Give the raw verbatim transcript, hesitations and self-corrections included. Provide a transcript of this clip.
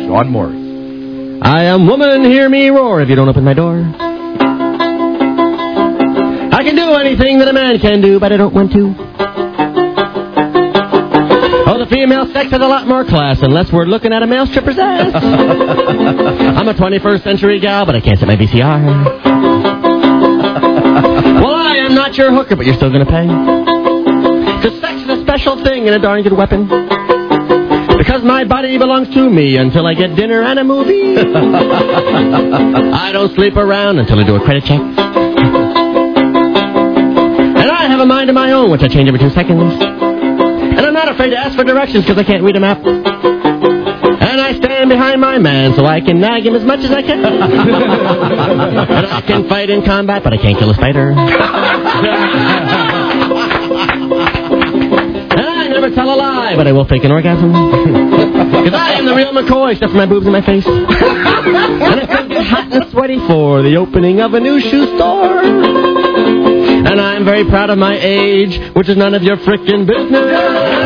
Sean Morris. I am woman, hear me roar if you don't open my door. I can do anything that a man can do, but I don't want to. Oh, the female sex has a lot more class unless we're looking at a male stripper's ass. I'm a twenty-first century gal, but I can't set my V C R. Well, I am not your hooker, but you're still going to pay. Because sex is a special thing and a darn good weapon. Because my body belongs to me until I get dinner and a movie. I don't sleep around until I do a credit check. And I have a mind of my own, which I change every two seconds. And I'm not afraid to ask for directions because I can't read a map. And I stand behind my man so I can nag him as much as I can. And I can fight in combat, but I can't kill a spider. And I never tell a lie, but I will fake an orgasm. Because I am the real McCoy, except for my boobs and my face. And I still get hot and sweaty for the opening of a new shoe store. And I'm very proud of my age, which is none of your frickin' business.